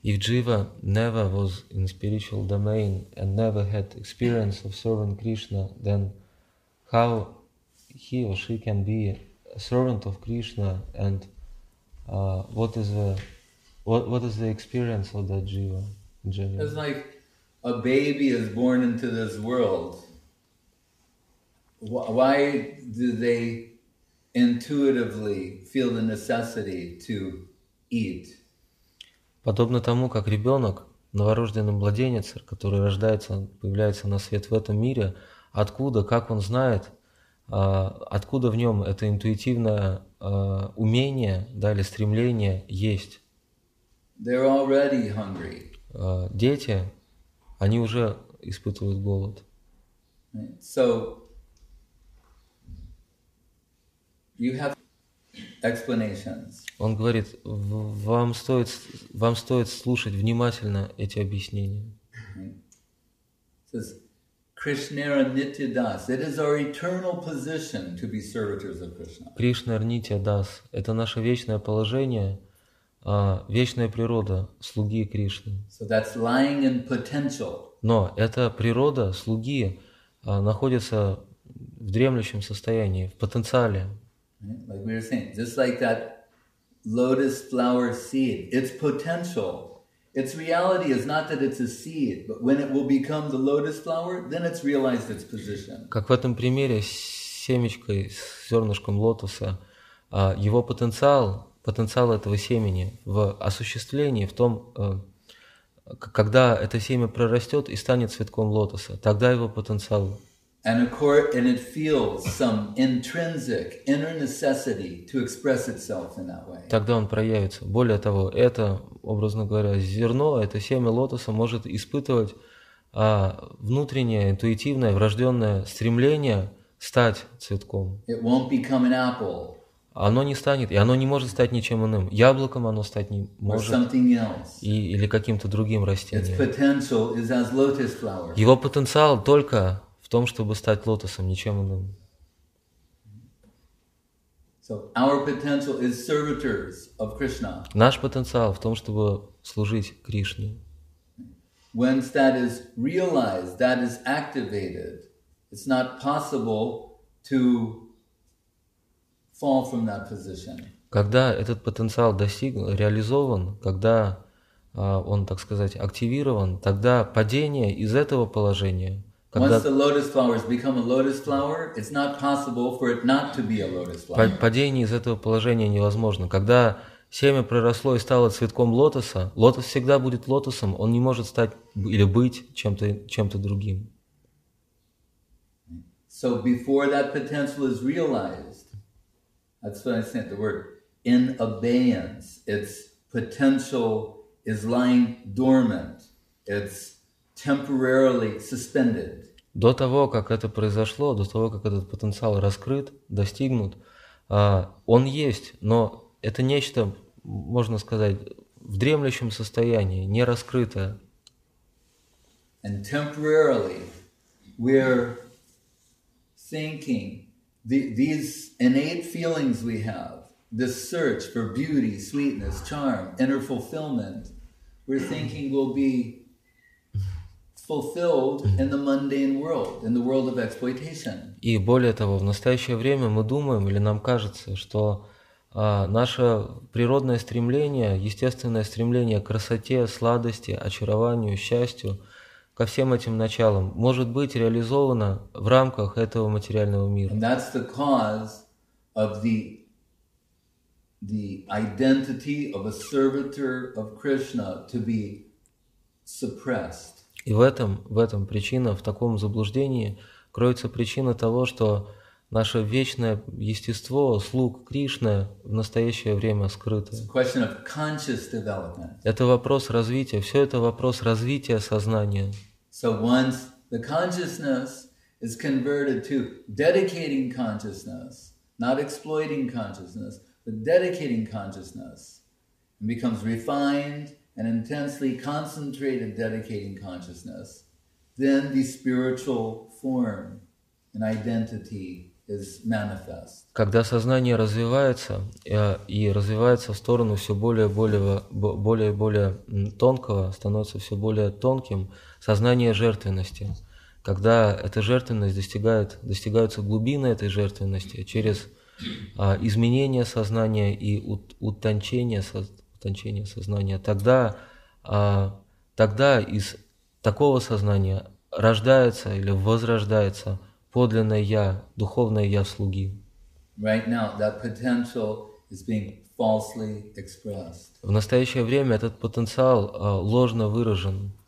If Jiva never was in spiritual domain and never had experience of serving Krishna, then how he or she can be a servant of Krishna, and what is the experience of that Jiva? It's like a baby is born into this world. Why do they intuitively feel the necessity to eat? Подобно тому, как ребенок, новорожденный младенец, который рождается, появляется на свет в этом мире, откуда, как он знает, откуда в нем это интуитивное умение, да, или стремление есть. They're already hungry. Дети, они уже испытывают голод. So you have explanations. Он говорит, вам стоит слушать внимательно эти объяснения. Says Krishnera Nityadas. It is our eternal position to be servitors of Krishna. Кришна Нитья Дас – это наше вечное положение, вечная природа слуги Кришны. So that's lying in potential. Но эта природа слуги находится в дремлющем состоянии, в потенциале. Like we were saying, just like that lotus flower seed, its potential, its reality is not that it's a seed, but when it will become the lotus flower, then it's realized its position. Как в этом примере с семечкой, с зернышком лотоса, его потенциал этого семени в осуществлении, в том, когда это семя прорастет и станет цветком лотоса, тогда его потенциал. And it feels some intrinsic inner necessity to express itself in that way. Тогда он проявится. Более того, это, образно говоря, зерно, это семя лотоса может испытывать внутреннее, интуитивное, врожденное стремление стать цветком. It won't become an apple. Оно не станет, и оно не может стать ничем иным. Яблоком оно стать не может, или каким-то другим растением. Его потенциал только в том, чтобы стать лотосом, ничем иным. Наш потенциал в том, чтобы служить Кришне. Once that is realized, that is activated, it's not possible to fall from that position. Когда этот потенциал реализован, когда он, так сказать, активирован, тогда падение из этого положения. Once the lotus flowers become a lotus flower, it's not possible for it not to be a lotus flower. Падение из этого положения невозможно. Когда семя проросло и стало цветком лотоса, лотос всегда будет лотосом, он не может стать или быть чем-то другим. So before that potential is realized, that's what I said, the word in abeyance. Its potential is lying dormant. It's temporarily suspended. До того, как это произошло, до того, как этот потенциал раскрыт, достигнут, он есть, но это нечто, можно сказать, в дремлющем состоянии, не раскрытое. And temporarily we're thinking these innate feelings we have, this search for beauty, sweetness, charm, inner fulfillment, we're thinking will be fulfilled in the mundane world, in the world of exploitation. И более того, в настоящее время мы думаем, или нам кажется, что наше природное стремление, естественное стремление к красоте, сладости, очарованию, счастью, ко всем этим началам, может быть реализовано в рамках этого материального мира. And that's the cause of the identity of a servitor of Krishna to be suppressed. И в этом причина, в таком заблуждении кроется причина того, что наше вечное естество слуг Кришны в настоящее время скрыто. Это вопрос развития, все это вопрос развития сознания. So once the consciousness is converted to dedicating consciousness, not exploiting consciousness, but dedicating consciousness, and becomes refined and intensely concentrated dedicating consciousness, then the spiritual form and identity is manifest. Когда сознание развивается и развивается в сторону все более и более тонкого, становится все более тонким, сознание жертвенности. Когда эта жертвенность достигаются глубины этой жертвенности через изменение сознания и утончение сознания, тогда из такого сознания рождается или возрождается подлинное Я, духовное Я слуги. Right now, that potential is being falsely expressed. В настоящее время этот потенциал ложно выражен.